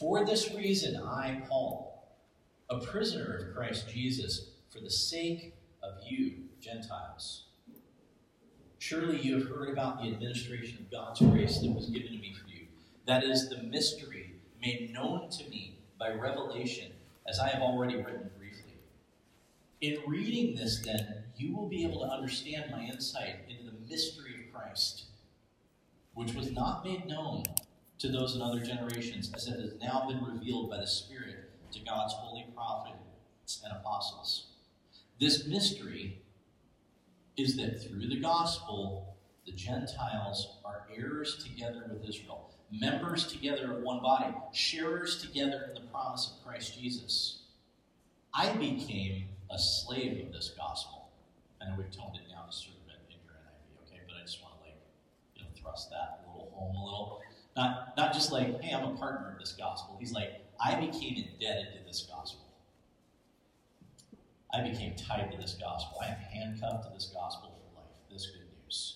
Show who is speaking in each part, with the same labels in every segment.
Speaker 1: For this reason, I, Paul, a prisoner of Christ Jesus, for the sake of you, Gentiles. Surely you have heard about the administration of God's grace that was given to me for you. That is the mystery made known to me by revelation, as I have already written briefly. In reading this, then, you will be able to understand my insight into the mystery of Christ, which was not made known to those in other generations, as it has now been revealed by the Spirit to God's holy prophets and apostles. This mystery is that through the gospel, the Gentiles are heirs together with Israel, members together of one body, sharers together in the promise of Christ Jesus. I became a slave of this gospel. I know we've toned it down to sort of in your NIV, okay? But I just want to thrust that a little home a little. Not just like, hey, I'm a partner of this gospel. He's like, I became indebted to this gospel. I became tied to this gospel. I am handcuffed to this gospel for life. This good news.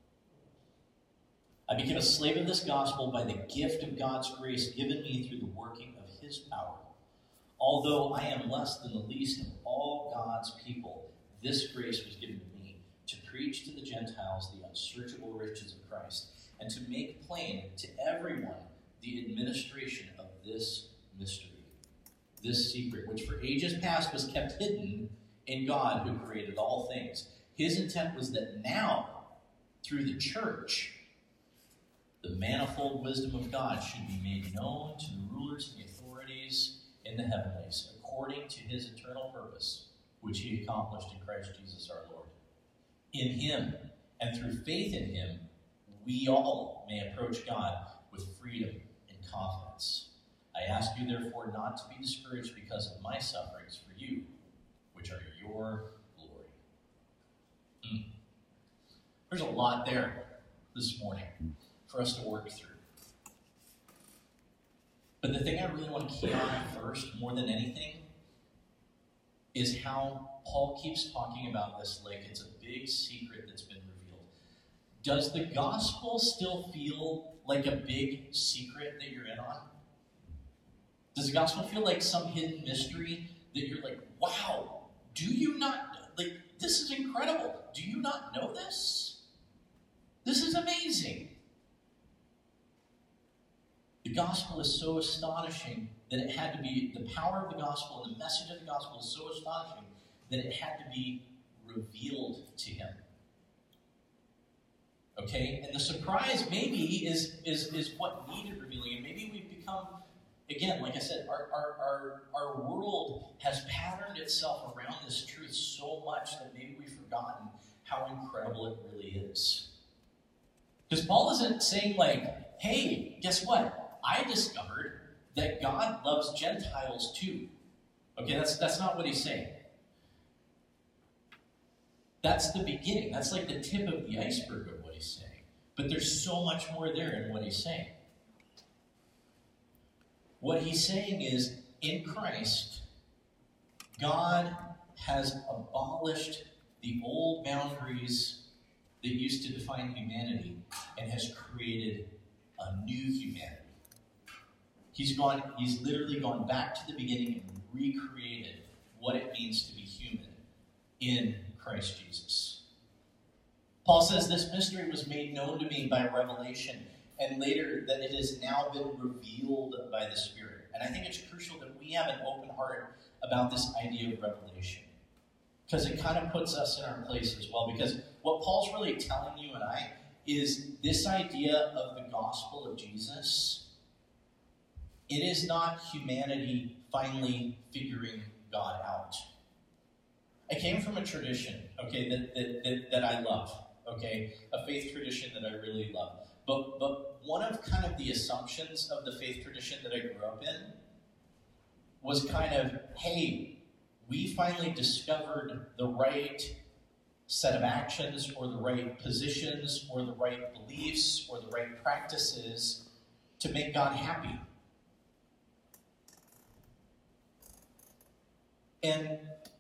Speaker 1: I became a slave of this gospel by the gift of God's grace given me through the working of his power. Although I am less than the least of all God's people, this grace was given to me to preach to the Gentiles the unsearchable riches of Christ, and to make plain to everyone the administration of this mystery, this secret, which for ages past was kept hidden in God who created all things. His intent was that now, through the church, the manifold wisdom of God should be made known to the rulers and the authorities in the heavenlies, according to his eternal purpose, which he accomplished in Christ Jesus our Lord. In him, and through faith in him, we all may approach God with freedom and confidence. I ask you, therefore, not to be discouraged because of my sufferings for you, which are your glory. There's a lot there this morning for us to work through. But the thing I really want to key on first, more than anything, is how Paul keeps talking about this like it's a big secret that's been revealed. Does the gospel still feel like a big secret that you're in on? Does the gospel feel like some hidden mystery that you're like, wow, do you not, like, this is incredible. Do you not know this? This is amazing. The gospel is so astonishing that it had to be, the power of the gospel and the message of the gospel is so astonishing that it had to be revealed to him. Okay? And the surprise maybe is what needed revealing. And maybe we've become, again, like I said, our world has patterned itself around this truth so much that maybe we've forgotten how incredible it really is. Because Paul isn't saying like, hey, guess what? I discovered that God loves Gentiles too. Okay, that's not what he's saying. That's the beginning. That's like the tip of the iceberg of what he's saying. But there's so much more there in what he's saying. What he's saying is, in Christ, God has abolished the old boundaries that used to define humanity and has created a new humanity. He's literally gone back to the beginning and recreated what it means to be human in Christ Jesus. Paul says this mystery was made known to me by revelation, and later that it has now been revealed by the Spirit. And I think it's crucial that we have an open heart about this idea of revelation, because it kind of puts us in our place as well. Because what Paul's really telling you and I is this idea of the gospel of Jesus. It is not humanity finally figuring God out. I came from a tradition, okay, that I love, okay, a faith tradition that I really love. But one of kind of the assumptions of the faith tradition that I grew up in was kind of, hey, we finally discovered the right set of actions or the right positions or the right beliefs or the right practices to make God happy. And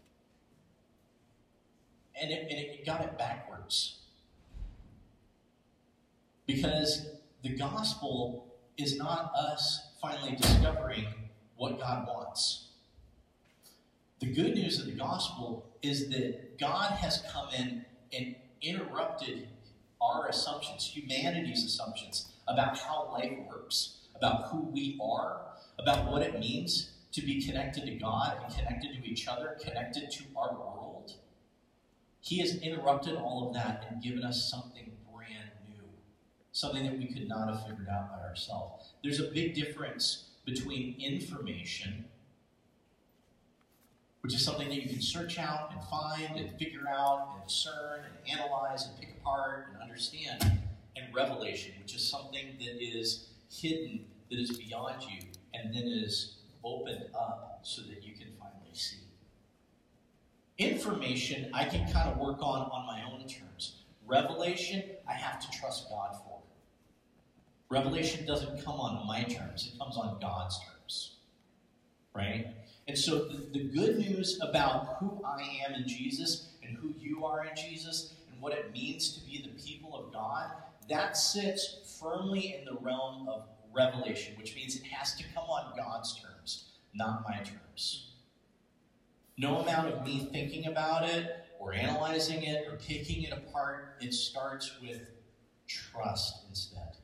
Speaker 1: it got it backwards. Because the gospel is not us finally discovering what God wants. The good news of the gospel is that God has come in and interrupted our assumptions, humanity's assumptions, about how life works, about who we are, about what it means to be connected to God and connected to each other, connected to our world. He has interrupted all of that and given us something brand new, something that we could not have figured out by ourselves. There's a big difference between information, which is something that you can search out and find and figure out and discern and analyze and pick apart and understand, and revelation, which is something that is hidden, that is beyond you, and then is opened up so that you can finally see. Information I can kind of work on my own terms. Revelation, I have to trust God for. Revelation doesn't come on my terms, it comes on God's terms. Right? And so the good news about who I am in Jesus and who you are in Jesus and what it means to be the people of God, that sits firmly in the realm of revelation, which means it has to come on God's terms, not my terms. No amount of me thinking about it or analyzing it or picking it apart, it starts with trust instead.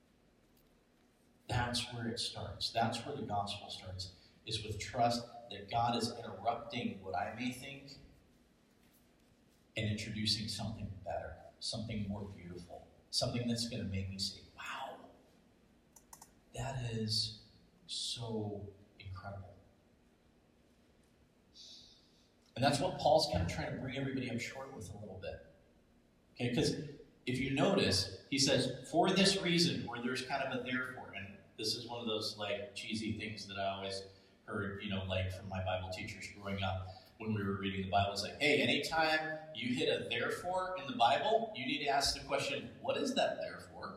Speaker 1: That's where it starts. That's where the gospel starts, is with trust that God is interrupting what I may think and introducing something better, something more beautiful, something that's going to make me say, wow, that is so incredible. And that's what Paul's kind of trying to bring everybody up short with a little bit. Okay, because if you notice, he says, for this reason, where there's kind of a therefore, and this is one of those like cheesy things that I always heard, like from my Bible teachers growing up when we were reading the Bible. It's like, hey, anytime you hit a therefore in the Bible, you need to ask the question, what is that therefore?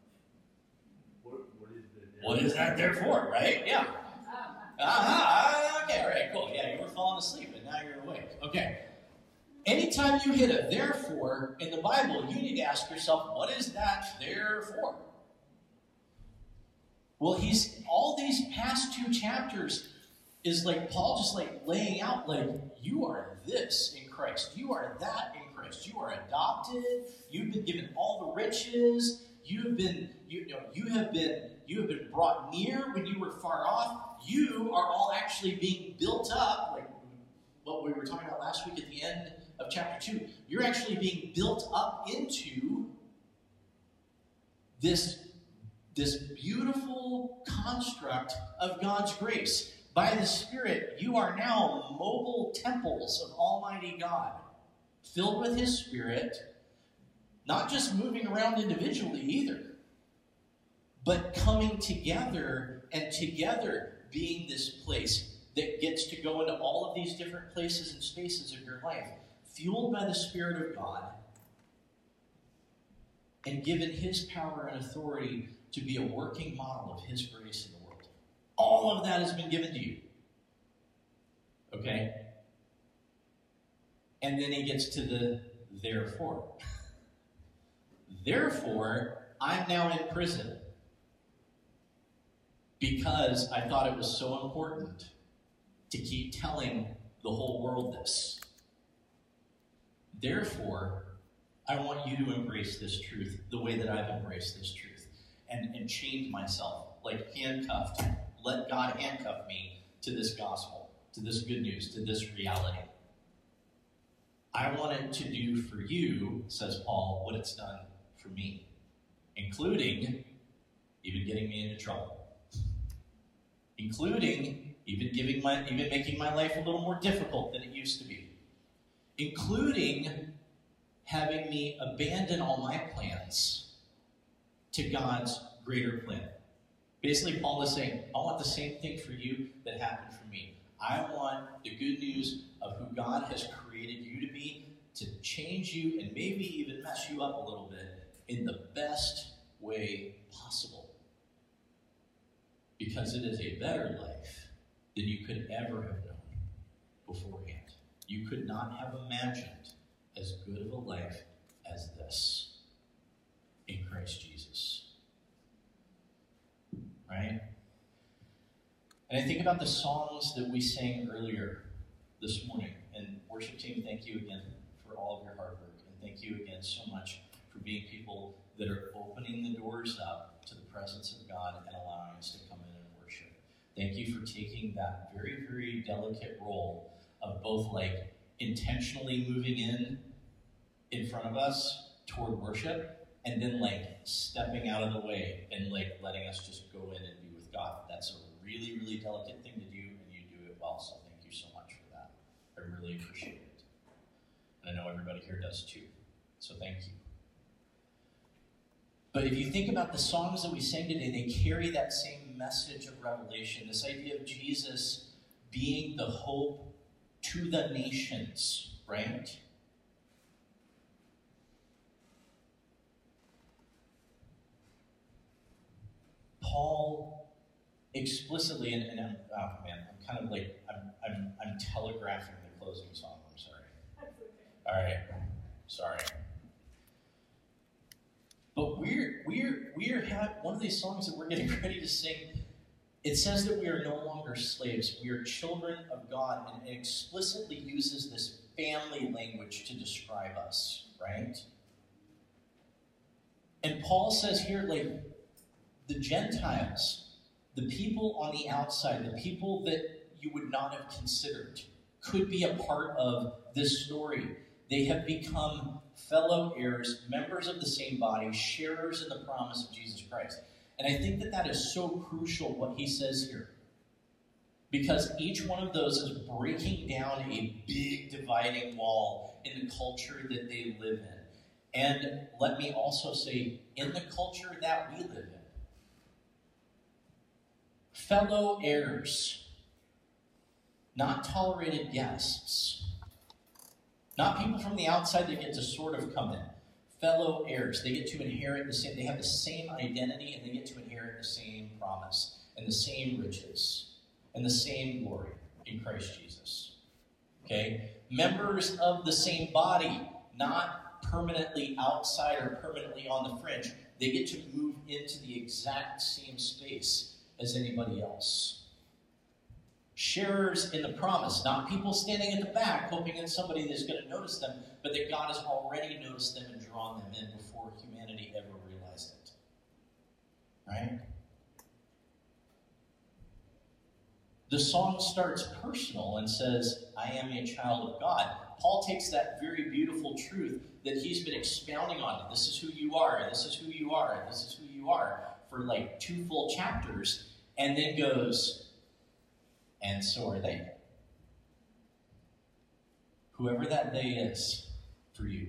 Speaker 1: What is that therefore, right? Yeah. Okay, all right, cool. Yeah, you were falling asleep, and now you're awake. Okay. Anytime you hit a therefore in the Bible, you need to ask yourself, what is that therefore? Well, all these past 2 chapters is like Paul just like laying out, like, you are this in Christ. You are that in Christ. You are adopted. You've been given all the riches. You have been brought near when you were far off. You are all actually being built up, like what we were talking about last week at the end of chapter 2. You're actually being built up into this beautiful construct of God's grace. By the Spirit, you are now mobile temples of Almighty God, filled with His Spirit, not just moving around individually either, but coming together and together being this place that gets to go into all of these different places and spaces of your life, fueled by the Spirit of God, and given His power and authority to be a working model of His grace in the world. All of that has been given to you. Okay? And then he gets to the therefore. Therefore, I'm now in prison because I thought it was so important to keep telling the whole world this. Therefore, I want you to embrace this truth the way that I've embraced this truth and change myself, like handcuffed. Let God handcuff me to this gospel, to this good news, to this reality. I want it to do for you, says Paul, what it's done for me, including even getting me into trouble, including even making my life a little more difficult than it used to be, including having me abandon all my plans to God's greater plan. Basically, Paul is saying, I want the same thing for you that happened for me. I want the good news of who God has created you to be to change you and maybe even mess you up a little bit in the best way possible. Because it is a better life than you could ever have known beforehand. You could not have imagined as good of a life as this in Christ Jesus. right? And I think about the songs that we sang earlier this morning. And worship team, thank you again for all of your hard work. And thank you again so much for being people that are opening the doors up to the presence of God and allowing us to come in and worship. Thank you for taking that very, very delicate role of both like intentionally moving in front of us toward worship, and then like stepping out of the way and like letting us just go in and be with God. That's a really, really delicate thing to do, and you do it well. So thank you so much for that. I really appreciate it. And I know everybody here does too. So thank you. But if you think about the songs that we sang today, they carry that same message of revelation, this idea of Jesus being the hope to the nations, right? Paul explicitly, and I'm kind of like I'm telegraphing the closing song. I'm sorry. All right, sorry. But we're one of these songs that we're getting ready to sing. It says that we are no longer slaves. We are children of God, and it explicitly uses this family language to describe us, right? And Paul says here, like, the Gentiles, the people on the outside, the people that you would not have considered, could be a part of this story. They have become fellow heirs, members of the same body, sharers in the promise of Jesus Christ. And I think that that is so crucial, what he says here. Because each one of those is breaking down a big dividing wall in the culture that they live in. And let me also say, in the culture that we live in. Fellow heirs, not tolerated guests, not people from the outside that get to sort of come in. Fellow heirs, they get to inherit the same, they have the same identity, and they get to inherit the same promise, and the same riches, and the same glory in Christ Jesus. Okay? Members of the same body, not permanently outside or permanently on the fringe. They get to move into the exact same space as anybody else. Sharers in the promise, not people standing at the back hoping that somebody is going to notice them, but that God has already noticed them and drawn them in before humanity ever realized it. Right? The song starts personal and says, I am a child of God. Paul takes that very beautiful truth that he's been expounding on. This is who you are, this is who you are, this is who you are, for like 2 full chapters, and then goes, and so are they. Whoever that they is for you.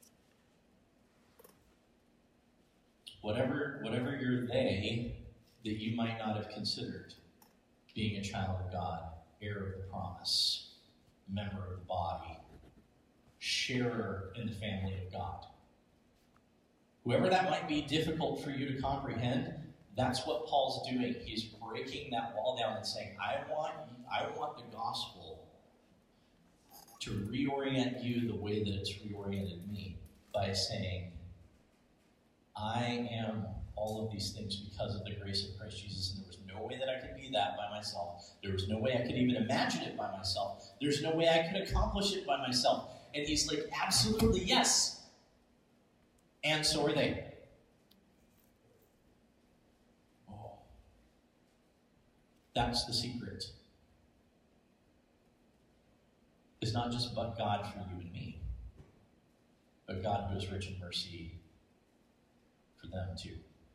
Speaker 1: Whatever your they that you might not have considered, being a child of God, heir of the promise, member of the body, sharer in the family of God. Whoever that might be difficult for you to comprehend, that's what Paul's doing. He's breaking that wall down and saying, I want the gospel to reorient you the way that it's reoriented me, by saying, I am all of these things because of the grace of Christ Jesus, and there was no way that I could be that by myself. There was no way I could even imagine it by myself. There's no way I could accomplish it by myself. And he's like, absolutely yes. And so are they. Oh. That's the secret. It's not just but God for you and me, but God who is rich in mercy for them too.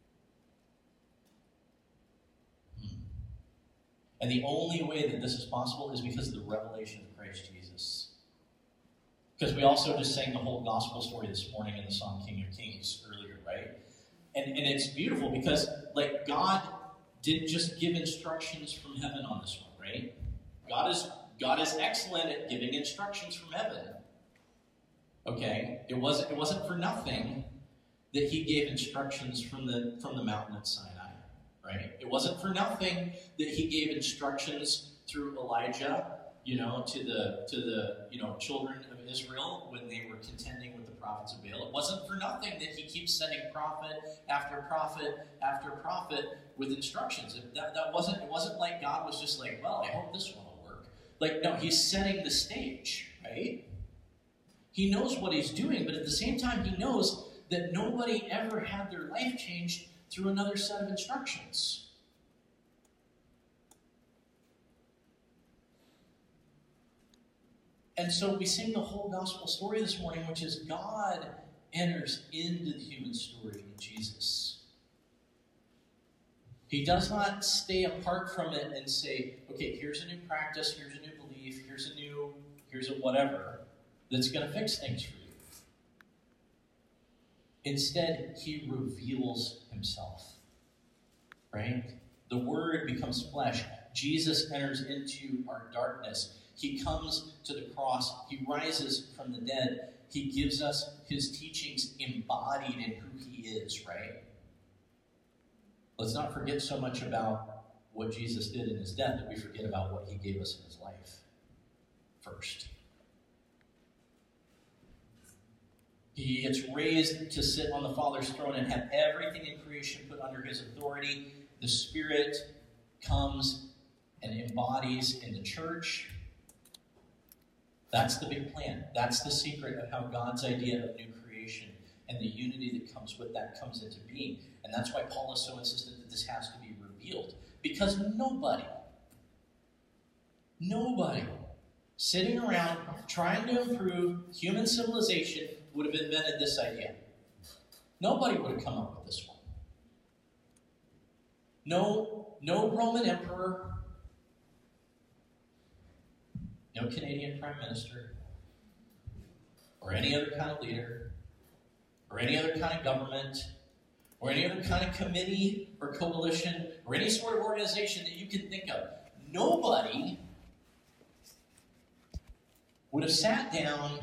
Speaker 1: And the only way that this is possible is because of the revelation of Christ Jesus. Because we also just sang the whole gospel story this morning in the song King of Kings earlier, right? And it's beautiful because, like, God didn't just give instructions from heaven on this one, right? God is excellent at giving instructions from heaven. Okay? It wasn't for nothing that he gave instructions from the mountain at Sinai. Right? It wasn't for nothing that he gave instructions through Elijah, to the children of Israel when they were contending with the prophets of Baal. It wasn't for nothing that he keeps sending prophet after prophet after prophet with instructions. It wasn't like God was just like, well, I hope this one will work. Like, no, he's setting the stage, right? He knows what he's doing, but at the same time, he knows that nobody ever had their life changed through another set of instructions. And so we sing the whole gospel story this morning, which is God enters into the human story in Jesus. He does not stay apart from it and say, okay, here's a new practice, here's a new belief, here's a whatever that's going to fix things for you. Instead, he reveals himself. Right? The Word becomes flesh. Jesus enters into our darkness. He comes to the cross. He rises from the dead. He gives us his teachings embodied in who he is, right? Let's not forget so much about what Jesus did in his death that we forget about what he gave us in his life first. He gets raised to sit on the Father's throne and have everything in creation put under his authority. The Spirit comes and embodies in the church. That's the big plan. That's the secret of how God's idea of new creation and the unity that comes with that comes into being. And that's why Paul is so insistent that this has to be revealed. Because nobody sitting around trying to improve human civilization would have invented this idea. Nobody would have come up with this one. No Roman emperor, no Canadian prime minister, or any other kind of leader, or any other kind of government, or any other kind of committee or coalition, or any sort of organization that you can think of. Nobody would have sat down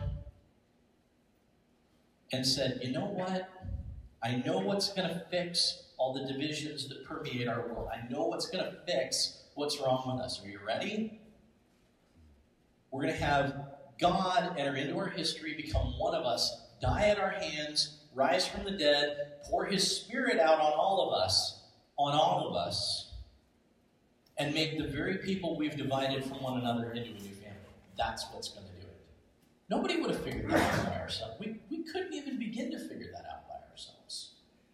Speaker 1: and said, you know what? I know what's going to fix all the divisions that permeate our world. I know what's going to fix what's wrong with us. Are you ready? We're going to have God enter into our history, become one of us, die at our hands, rise from the dead, pour his Spirit out on all of us, and make the very people we've divided from one another into a new family. That's what's going to do it. Nobody would have figured that out by ourselves. We couldn't even begin to figure that out by ourselves.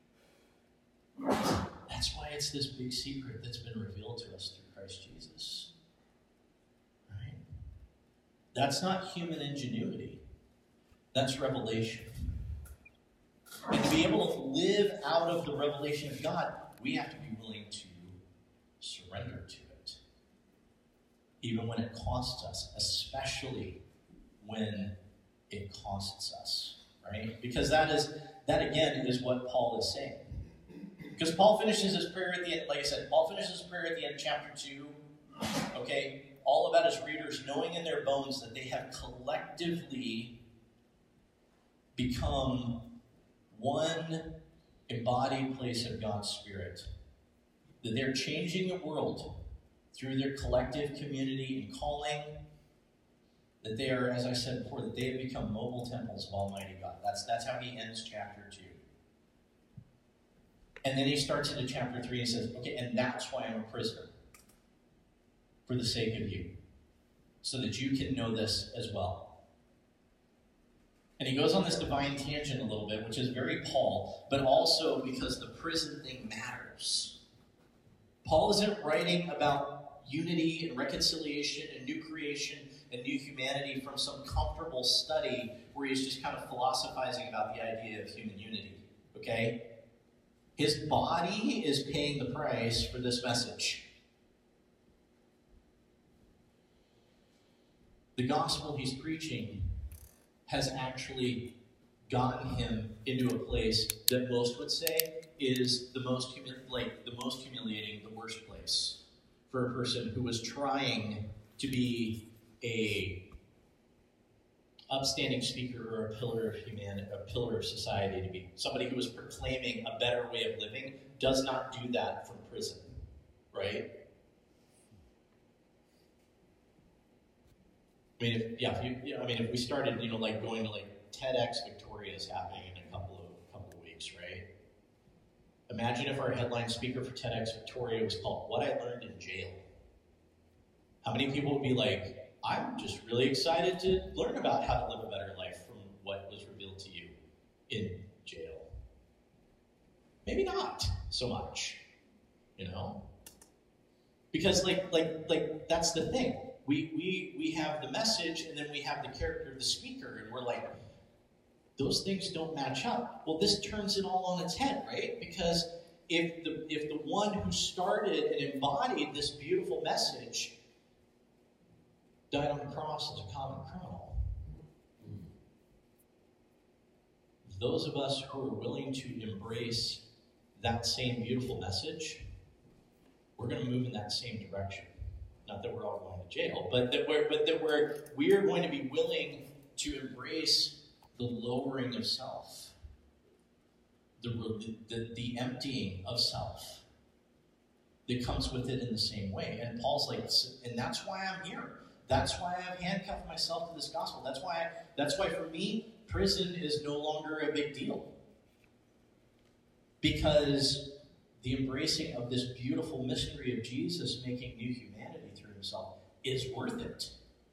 Speaker 1: That's why it's this big secret that's been revealed to us through Christ Jesus. Right? That's not human ingenuity. That's revelation. And to be able to live out of the revelation of God, we have to be willing to surrender to it. Even when it costs us, especially when it costs us. Right? Because that again is what Paul is saying. Because Paul finishes his prayer at the end, like I said, Paul finishes his prayer at the end of chapter 2. Okay? All about his readers knowing in their bones that they have collectively become one embodied place of God's Spirit. That they're changing the world through their collective community and calling. That they are, as I said before, that they have become mobile temples of Almighty God. That's how he ends chapter 2. And then he starts into chapter 3 and says, okay, and that's why I'm a prisoner. For the sake of you. So that you can know this as well. And he goes on this divine tangent a little bit, which is very Paul, but also because the prison thing matters. Paul isn't writing about unity and reconciliation and new creation and new humanity from some comfortable study where he's just kind of philosophizing about the idea of human unity. Okay? His body is paying the price for this message. The gospel he's preaching has actually gotten him into a place that most would say is the most humiliating, the worst place for a person who was trying to be a upstanding speaker or a pillar of humanity, a pillar of society, to be somebody who was proclaiming a better way of living. Does not do that from prison, right? I mean, if we started, going to TEDx Victoria is happening in a couple of weeks, right? Imagine if our headline speaker for TEDx Victoria was called "What I Learned in Jail." How many people would be like, "I'm just really excited to learn about how to live a better life from what was revealed to you in jail"? Maybe not so much, because like that's the thing. We have the message, and then we have the character of the speaker, and we're like, those things don't match up. Well, this turns it all on its head, right? Because if the one who started and embodied this beautiful message died on the cross as a common criminal, those of us who are willing to embrace that same beautiful message, we're going to move in that same direction. Not that we're all going to jail, but that we are going to be willing to embrace the lowering of self, the emptying of self that comes with it in the same way. And Paul's like, and that's why I'm here. That's why I've handcuffed myself to this gospel. That's why for me, prison is no longer a big deal. Because the embracing of this beautiful mystery of Jesus making new humanity through himself is worth it.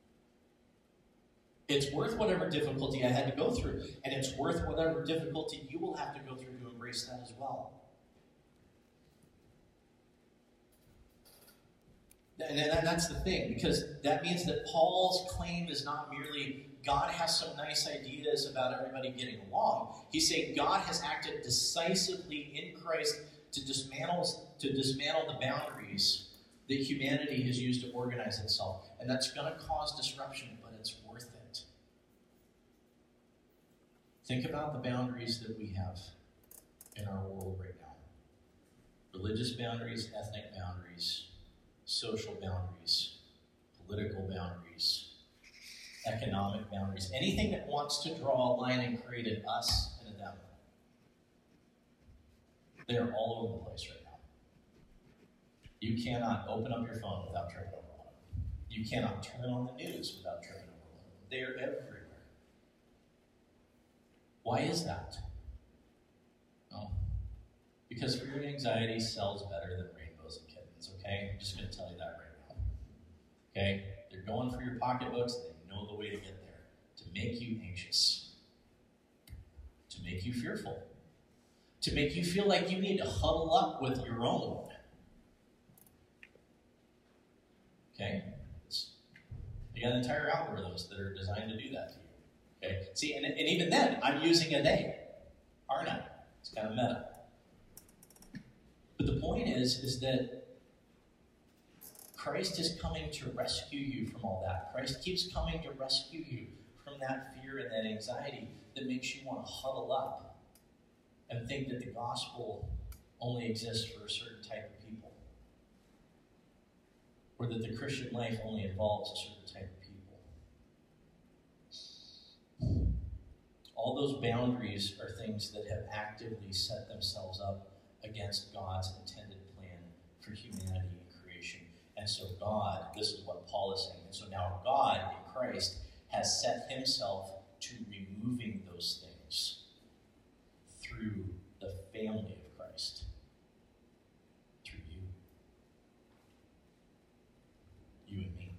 Speaker 1: It's worth whatever difficulty I had to go through, and it's worth whatever difficulty you will have to go through to embrace that as well. And that's the thing, because that means that Paul's claim is not merely God has some nice ideas about everybody getting along. He's saying God has acted decisively in Christ to dismantle the boundaries that humanity has used to organize itself. And that's going to cause disruption, but it's worth it. Think about the boundaries that we have in our world right now. Religious boundaries, ethnic boundaries, social boundaries, political boundaries, economic boundaries. Anything that wants to draw a line and create an us and a them. They're all over the place right now. You cannot open up your phone without tripping over one. You cannot turn on the news without tripping over one. They're everywhere. Why is that? Well, because fear and anxiety sells better than rainbows and kittens, okay? I'm just going to tell you that right now. Okay? They're going for your pocketbooks. They know the way to get there. To make you anxious. To make you fearful. To make you feel like you need to huddle up with your own. Okay? You got entire algorithms that are designed to do that to you. Okay? See, and even then, I'm using a they, aren't I? It's kind of meta. But the point is that Christ is coming to rescue you from all that. Christ keeps coming to rescue you from that fear and that anxiety that makes you want to huddle up and think that the gospel only exists for a certain type of people. Or that the Christian life only involves a certain type of people. All those boundaries are things that have actively set themselves up against God's intended plan for humanity and creation. And so God, this is what Paul is saying, and so now God in Christ has set himself to removing those things through the family of Christ. Through you. You and me.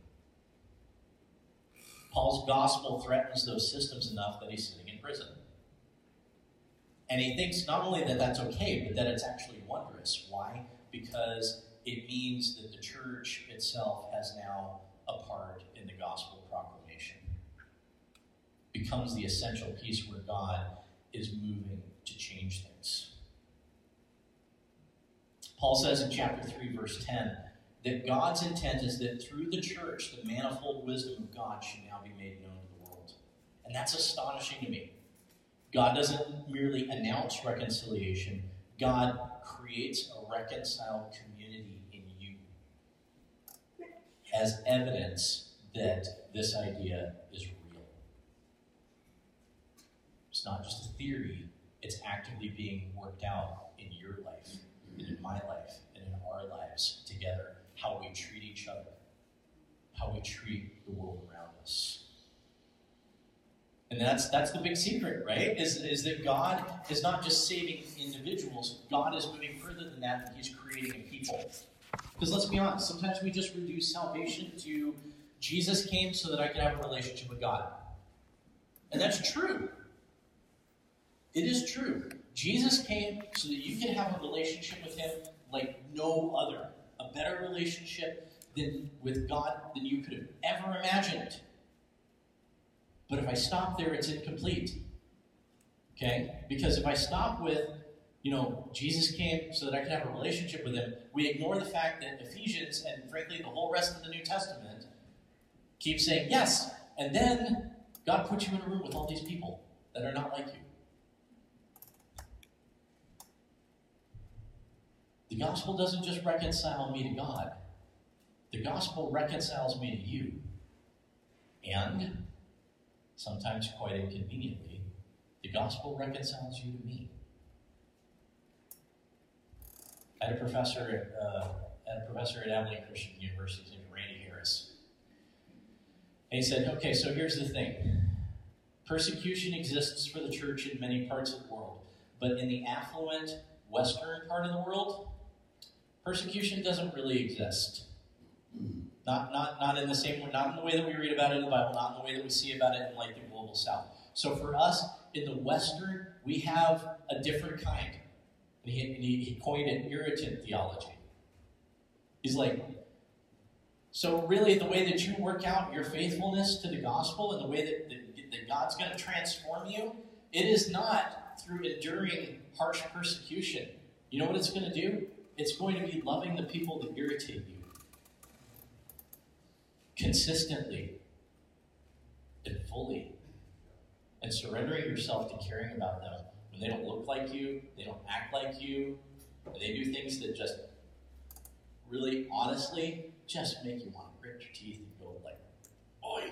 Speaker 1: Paul's gospel threatens those systems enough that he's sitting in prison. And he thinks not only that that's okay, but that it's actually wondrous. Why? Because it means that the church itself has now a part in the gospel proclamation. Becomes the essential piece where God is moving to change things. Paul says in chapter 3, verse 10, that God's intent is that through the church, the manifold wisdom of God should now be made known to the world. And that's astonishing to me. God doesn't merely announce reconciliation. God creates a reconciled community in you as evidence that this idea is real. It's not just a theory. It's actively being worked out in your life, and in my life, and in our lives together. How we treat each other. How we treat the world around us. And that's the big secret, right? Is that God is not just saving individuals. God is moving further than that, and He's creating a people. Because let's be honest, sometimes we just reduce salvation to Jesus came so that I could have a relationship with God. And that's true. It is true. Jesus came so that you can have a relationship with Him like no other. A better relationship with God than you could have ever imagined. But if I stop there, it's incomplete. Okay? Because if I stop with, Jesus came so that I could have a relationship with Him, we ignore the fact that Ephesians, and frankly the whole rest of the New Testament, keep saying yes. And then God puts you in a room with all these people that are not like you. The gospel doesn't just reconcile me to God. The gospel reconciles me to you. And, sometimes quite inconveniently, the gospel reconciles you to me. I had a professor at Abilene Christian University named Randy Harris. And he said, okay, so here's the thing. Persecution exists for the church in many parts of the world, but in the affluent western part of the world, persecution doesn't really exist. Not in the same way, not in the way that we read about it in the Bible, not in the way that we see about it in like the global south. So for us, in the Western, we have a different kind. And he coined it irritant theology. He's like, so really the way that you work out your faithfulness to the gospel and the way that God's going to transform you, it is not through enduring harsh persecution. You know what it's going to do? It's going to be loving the people that irritate you. Consistently and fully. And surrendering yourself to caring about them when they don't look like you, they don't act like you, and they do things that just really, honestly, just make you want to grit your teeth and go like, oi.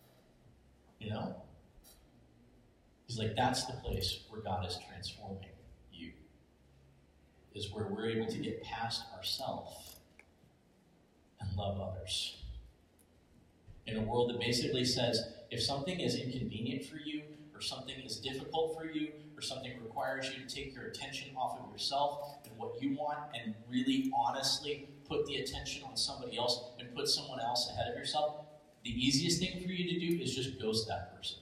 Speaker 1: He's like, that's the place where God is transforming you. Is where we're able to get past ourselves and love others. In a world that basically says, if something is inconvenient for you, or something is difficult for you, or something requires you to take your attention off of yourself and what you want, and really honestly put the attention on somebody else and put someone else ahead of yourself, the easiest thing for you to do is just ghost that person.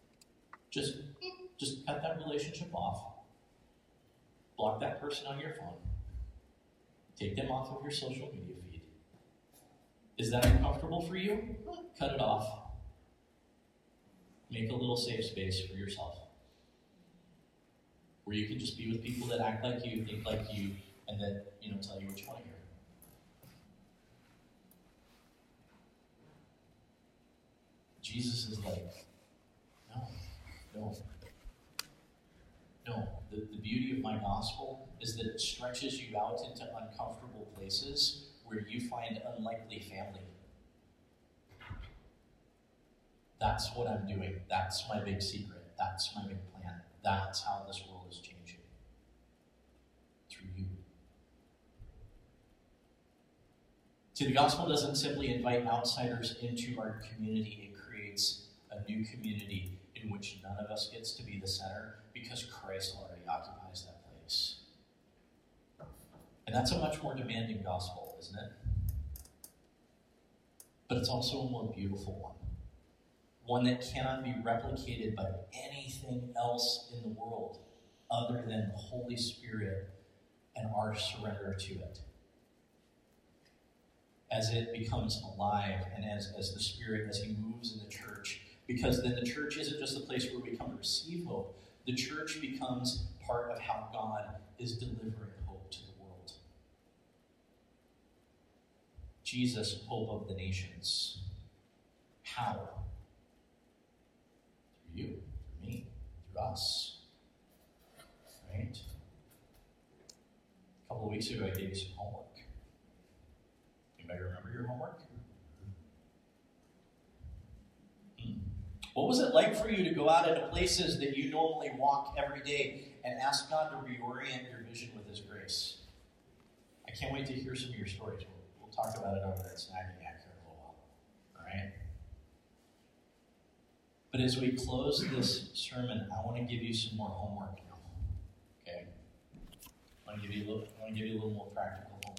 Speaker 1: Just cut that relationship off. Block that person on your phone. Take them off of your social media feed. Is that uncomfortable for you? Cut it off. Make a little safe space for yourself. Where you can just be with people that act like you, think like you, and that, tell you what you want to hear. Jesus is like, no. The beauty of my gospel is that it stretches you out into uncomfortable places where you find unlikely family. That's what I'm doing. That's my big secret. That's my big plan. That's how this world is changing. Through you. See, the gospel doesn't simply invite outsiders into our community. It creates a new community in which none of us gets to be the center because Christ already occupies that place. And that's a much more demanding gospel, isn't it? But it's also a more beautiful one. One that cannot be replicated by anything else in the world other than the Holy Spirit and our surrender to it. As it becomes alive and as the Spirit, as He moves in the church. Because then the church isn't just the place where we come to receive hope. The church becomes part of how God is delivering hope to the world. Jesus, hope of the nations. How? Through you, through me, through us. Right? A couple of weeks ago, I gave you some homework. Anybody remember your homework? What was it like for you to go out into places that you normally walk every day and ask God to reorient your vision with His grace? I can't wait to hear some of your stories. We'll talk about it over at Snacking Yak here in a little while. All right? But as we close this sermon, I want to give you some more homework now. Okay? I want to give you a little more practical homework.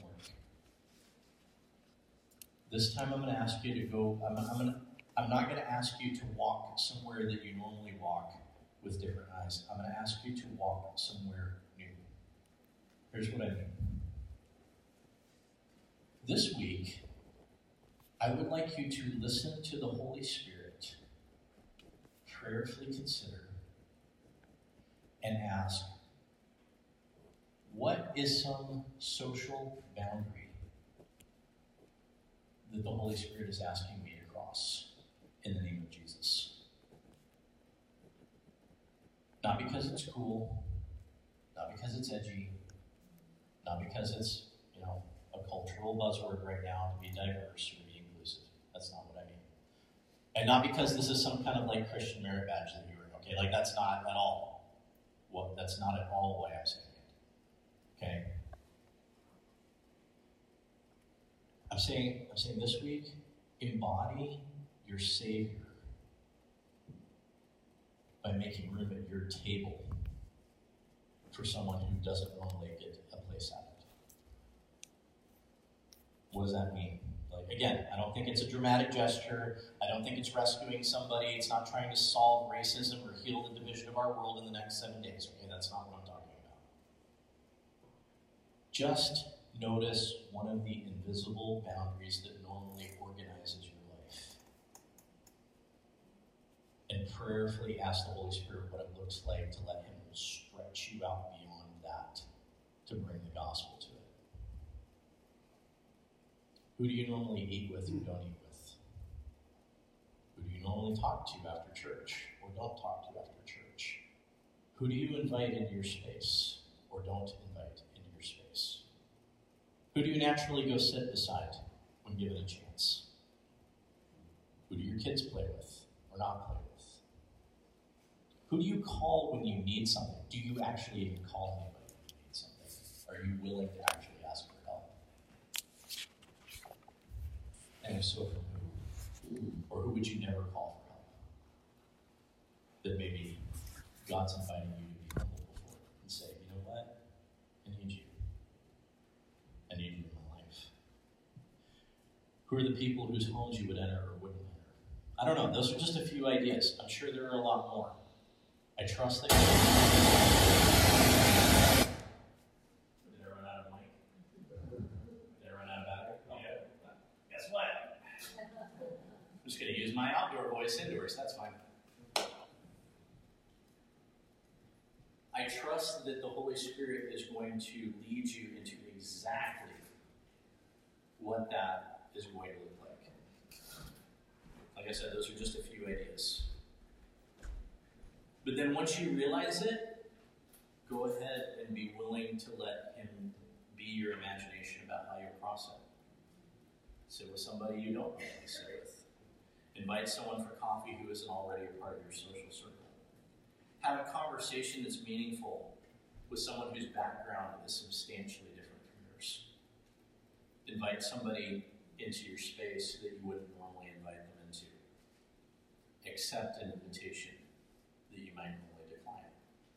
Speaker 1: This time I'm going to ask you to go, I'm not going to ask you to walk somewhere that you normally walk with different eyes. I'm going to ask you to walk somewhere new. Here's what I mean. This week, I would like you to listen to the Holy Spirit, prayerfully consider, and ask, what is some social boundary that the Holy Spirit is asking me to cross in the name of Jesus? Not because it's cool, not because it's edgy, not because it's, a cultural buzzword right now to be diverse or be inclusive. That's not what I mean. And not because this is some kind of like Christian merit badge that you're in, okay? Like that's not at all that's not at all why I'm saying it. Okay? I'm saying this week, embody your Savior by making room at your table for someone who doesn't normally get a place at it. What does that mean? Like, again, I don't think it's a dramatic gesture. I don't think it's rescuing somebody. It's not trying to solve racism or heal the division of our world in the next 7 days. Okay, that's not what I'm talking about. Just notice one of the invisible boundaries that normally organizes your life. And prayerfully ask the Holy Spirit what it looks like to let Him stretch you out beyond that to bring the gospel to it. Who do you normally eat with or don't eat with? Who do you normally talk to after church or don't talk to after church? Who do you invite into your space or don't invite into your space? Who do you naturally go sit beside when given a chance? Who do your kids play with or not play with? Who do you call when you need something? Do you actually even call anybody when you need something? Are you willing to actually ask for help? And if so, from who? Or who would you never call for help? That maybe God's inviting you to be humble before and say, you know what? I need you. I need you in my life. Who are the people whose homes you would enter or wouldn't enter? I don't know. Those are just a few ideas. I'm sure there are a lot more. I trust that. Did I run out of mic? Did I run out of battery? Oh. Yeah. Guess what? I'm just going to use my outdoor voice indoors. That's fine. I trust that the Holy Spirit is going to lead you into exactly what that is going to look like. Like I said, those are just a few ideas. But then once you realize it, go ahead and be willing to let Him be your imagination about how you'll cross it. Sit with somebody you don't normally sit with. Invite someone for coffee who isn't already a part of your social circle. Have a conversation that's meaningful with someone whose background is substantially different from yours. Invite somebody into your space that you wouldn't normally invite them into. Accept an invitation that you might normally decline.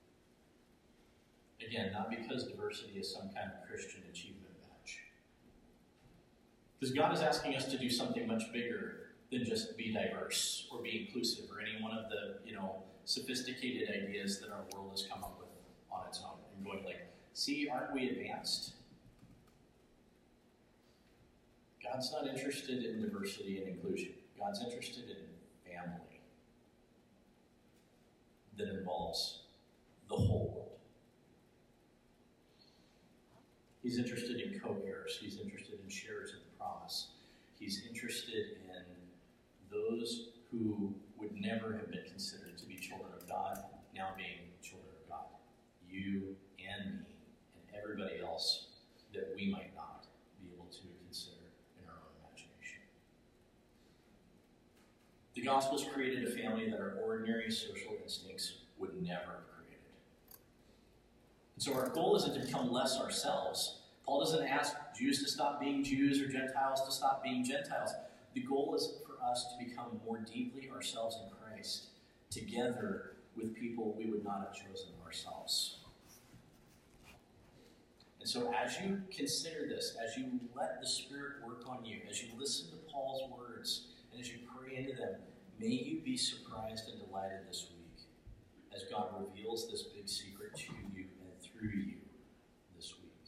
Speaker 1: Again, not because diversity is some kind of Christian achievement badge. Because God is asking us to do something much bigger than just be diverse or be inclusive or any one of the, sophisticated ideas that our world has come up with on its own. And going like, see, aren't we advanced? God's not interested in diversity and inclusion. God's interested in family that involves the whole world. He's interested in co-heirs. He's interested in sharers of the promise. He's interested in those who would never have been considered to be children of God, now being children of God. You and me and everybody else that we might not be able to consider in our own imagination. The Gospels created a family that our ordinary social instincts would never have created. And so our goal isn't to become less ourselves. Paul doesn't ask Jews to stop being Jews or Gentiles to stop being Gentiles. The goal is for us to become more deeply ourselves in Christ together with people we would not have chosen ourselves. And so as you consider this, as you let the Spirit work on you, as you listen to Paul's words, and as you pray into them, may you be surprised and delighted this week as God reveals this big secret to you and through you this week.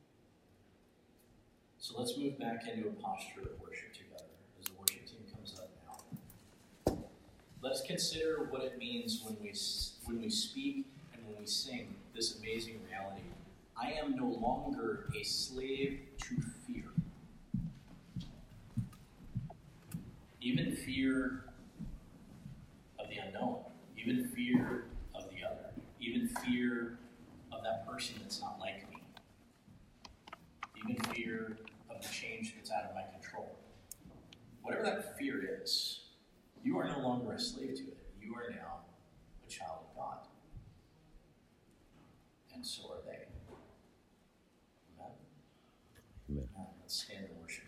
Speaker 1: So let's move back into a posture of worship together as the worship team comes up now. Let's consider what it means when we speak and when we sing this amazing reality. I am no longer a slave to fear. Even fear of the unknown, even fear of the other, even fear of that person that's not like me, even fear of the change that's out of my control. Whatever that fear is, you are no longer a slave to it. You are now a child of God. And so are they. Amen?
Speaker 2: Amen.
Speaker 1: Now, let's stand and worship.